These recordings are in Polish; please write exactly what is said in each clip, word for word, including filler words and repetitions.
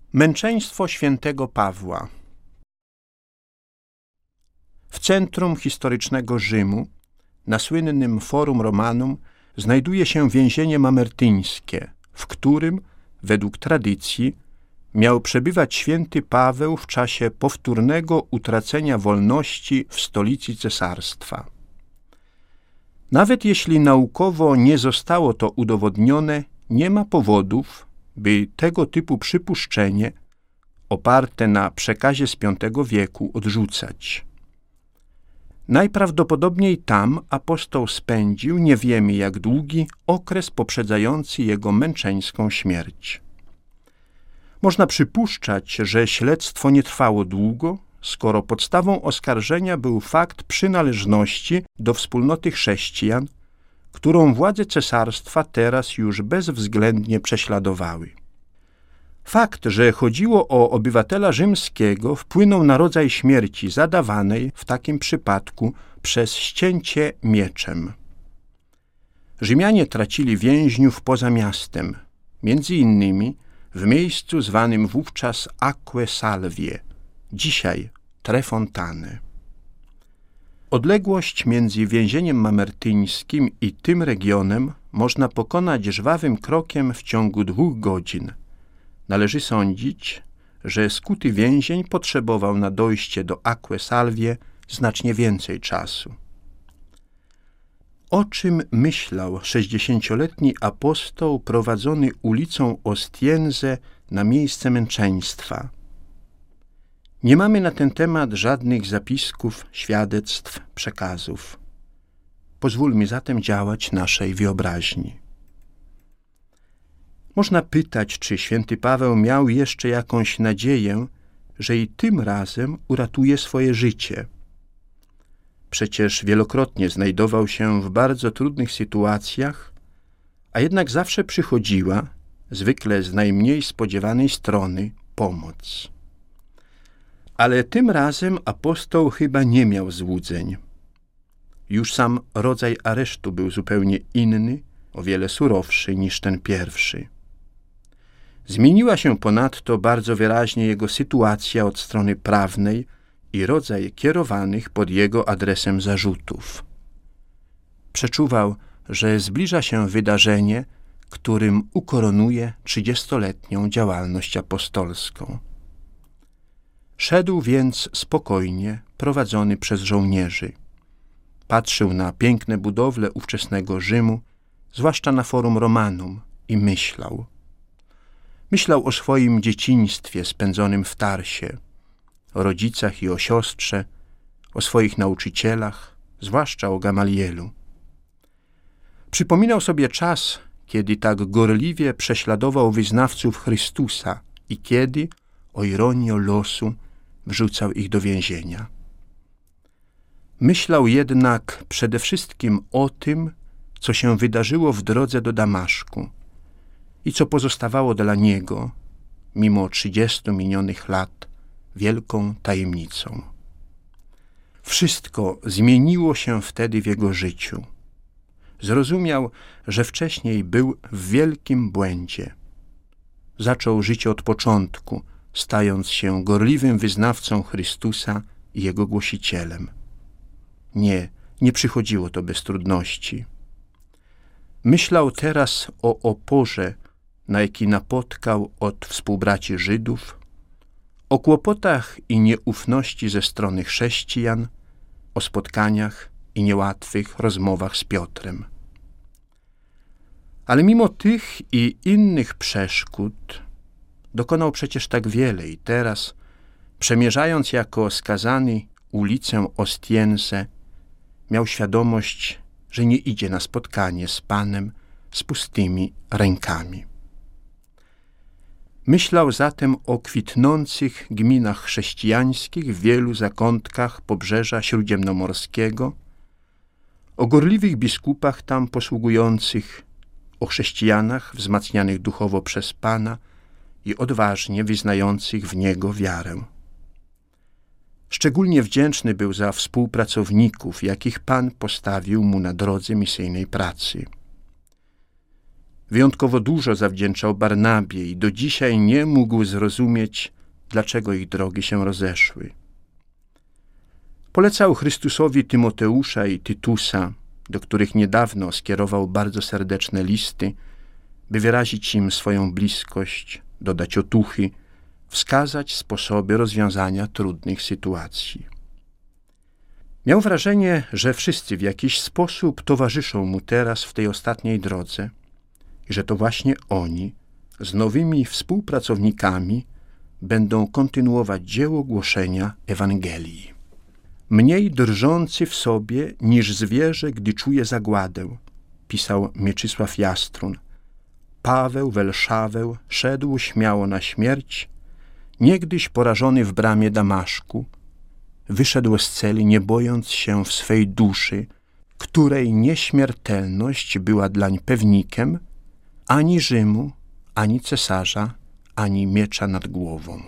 Męczeństwo świętego Pawła. W centrum historycznego Rzymu, na słynnym Forum Romanum, znajduje się więzienie mamertyńskie, w którym, według tradycji, miał przebywać święty Paweł w czasie powtórnego utracenia wolności w stolicy cesarstwa. Nawet jeśli naukowo nie zostało to udowodnione, nie ma powodów, by tego typu przypuszczenie, oparte na przekazie z piątego wieku, odrzucać. Najprawdopodobniej tam apostoł spędził, nie wiemy jak długi, okres poprzedzający jego męczeńską śmierć. Można przypuszczać, że śledztwo nie trwało długo, skoro podstawą oskarżenia był fakt przynależności do wspólnoty chrześcijan, którą władze cesarstwa teraz już bezwzględnie prześladowały. Fakt, że chodziło o obywatela rzymskiego, wpłynął na rodzaj śmierci zadawanej w takim przypadku przez ścięcie mieczem. Rzymianie tracili więźniów poza miastem, między innymi w miejscu zwanym wówczas Aquae Salviae, dzisiaj Tre Fontane. Odległość między więzieniem mamertyńskim i tym regionem można pokonać żwawym krokiem w ciągu dwóch godzin. Należy sądzić, że skuty więzień potrzebował na dojście do Aquae Salviae znacznie więcej czasu. O czym myślał sześćdziesięcioletni apostoł prowadzony ulicą Ostiense na miejsce męczeństwa? Nie mamy na ten temat żadnych zapisków, świadectw, przekazów. Pozwólmy zatem działać naszej wyobraźni. Można pytać, czy święty Paweł miał jeszcze jakąś nadzieję, że i tym razem uratuje swoje życie. Przecież wielokrotnie znajdował się w bardzo trudnych sytuacjach, a jednak zawsze przychodziła, zwykle z najmniej spodziewanej strony, pomoc. Ale tym razem apostoł chyba nie miał złudzeń. Już sam rodzaj aresztu był zupełnie inny, o wiele surowszy niż ten pierwszy. Zmieniła się ponadto bardzo wyraźnie jego sytuacja od strony prawnej i rodzaj kierowanych pod jego adresem zarzutów. Przeczuwał, że zbliża się wydarzenie, którym ukoronuje trzydziestoletnią działalność apostolską. Szedł więc spokojnie, prowadzony przez żołnierzy. Patrzył na piękne budowle ówczesnego Rzymu, zwłaszcza na Forum Romanum, i myślał. Myślał o swoim dzieciństwie spędzonym w Tarsie, o rodzicach i o siostrze, o swoich nauczycielach, zwłaszcza o Gamalielu. Przypominał sobie czas, kiedy tak gorliwie prześladował wyznawców Chrystusa i kiedy, o ironio losu, wrzucał ich do więzienia. Myślał jednak przede wszystkim o tym, co się wydarzyło w drodze do Damaszku i co pozostawało dla niego, mimo trzydziestu minionych lat, wielką tajemnicą. Wszystko zmieniło się wtedy w jego życiu. Zrozumiał, że wcześniej był w wielkim błędzie. Zaczął życie od początku, stając się gorliwym wyznawcą Chrystusa i Jego głosicielem. Nie, nie przychodziło to bez trudności. Myślał teraz o oporze, na jaki napotkał od współbraci Żydów, o kłopotach i nieufności ze strony chrześcijan, o spotkaniach i niełatwych rozmowach z Piotrem. Ale mimo tych i innych przeszkód dokonał przecież tak wiele i teraz, przemierzając jako skazany ulicę Ostiense, miał świadomość, że nie idzie na spotkanie z Panem z pustymi rękami. Myślał zatem o kwitnących gminach chrześcijańskich w wielu zakątkach pobrzeża śródziemnomorskiego, o gorliwych biskupach tam posługujących, o chrześcijanach wzmacnianych duchowo przez Pana i odważnie wyznających w Niego wiarę. Szczególnie wdzięczny był za współpracowników, jakich Pan postawił mu na drodze misyjnej pracy. Wyjątkowo dużo zawdzięczał Barnabie i do dzisiaj nie mógł zrozumieć, dlaczego ich drogi się rozeszły. Polecał Chrystusowi Tymoteusza i Tytusa, do których niedawno skierował bardzo serdeczne listy, by wyrazić im swoją bliskość, dodać otuchy, wskazać sposoby rozwiązania trudnych sytuacji. Miał wrażenie, że wszyscy w jakiś sposób towarzyszą mu teraz w tej ostatniej drodze i że to właśnie oni z nowymi współpracownikami będą kontynuować dzieło głoszenia Ewangelii. Mniej drżący w sobie niż zwierzę, gdy czuje zagładę, pisał Mieczysław Jastrun. Paweł Welszaweł szedł śmiało na śmierć, niegdyś porażony w bramie Damaszku, wyszedł z celi, nie bojąc się w swej duszy, której nieśmiertelność była dlań pewnikiem, ani Rzymu, ani cesarza, ani miecza nad głową.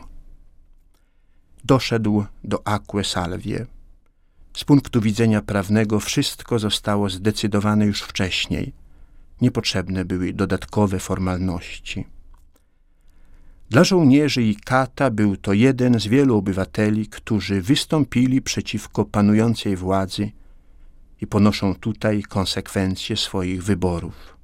Doszedł do Aquae Salviae. Z punktu widzenia prawnego wszystko zostało zdecydowane już wcześniej. Niepotrzebne były dodatkowe formalności. Dla żołnierzy i kata był to jeden z wielu obywateli, którzy wystąpili przeciwko panującej władzy i ponoszą tutaj konsekwencje swoich wyborów.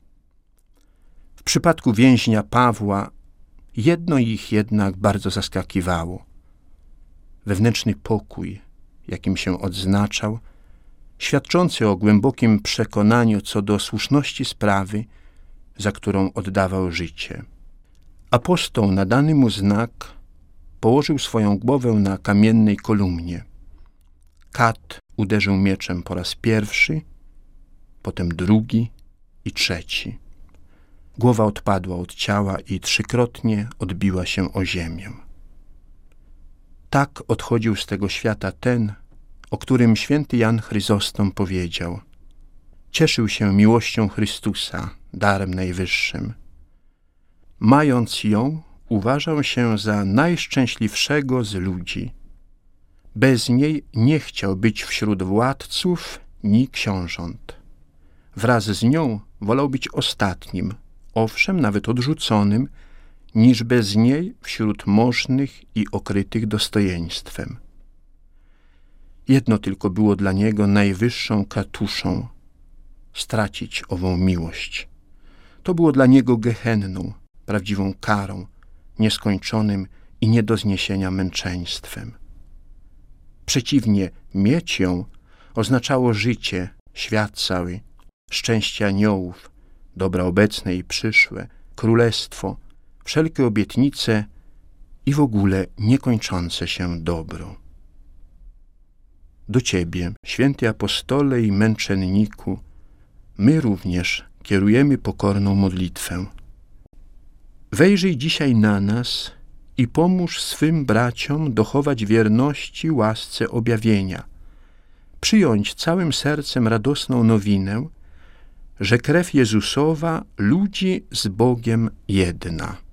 W przypadku więźnia Pawła jedno ich jednak bardzo zaskakiwało. Wewnętrzny pokój, jakim się odznaczał, świadczący o głębokim przekonaniu co do słuszności sprawy, za którą oddawał życie. Apostoł, nadany mu znak, położył swoją głowę na kamiennej kolumnie. Kat uderzył mieczem po raz pierwszy, potem drugi i trzeci. Głowa odpadła od ciała i trzykrotnie odbiła się o ziemię. Tak odchodził z tego świata ten, o którym święty Jan Chryzostom powiedział: cieszył się miłością Chrystusa, darem najwyższym. Mając ją, uważał się za najszczęśliwszego z ludzi. Bez niej nie chciał być wśród władców ni książąt. Wraz z nią wolał być ostatnim, owszem, nawet odrzuconym, niż bez niej wśród możnych i okrytych dostojeństwem. Jedno tylko było dla niego najwyższą katuszą – stracić ową miłość. To było dla niego gehenną, prawdziwą karą, nieskończonym i nie do zniesienia męczeństwem. Przeciwnie, mieć ją oznaczało życie, świat cały, szczęście aniołów, dobra obecne i przyszłe, królestwo, wszelkie obietnice i w ogóle niekończące się dobro. Do Ciebie, święty apostole i męczenniku, my również kierujemy pokorną modlitwę. Wejrzyj dzisiaj na nas i pomóż swym braciom dochować wierności łasce objawienia, przyjąć całym sercem radosną nowinę, że krew Jezusowa ludzi z Bogiem jedna.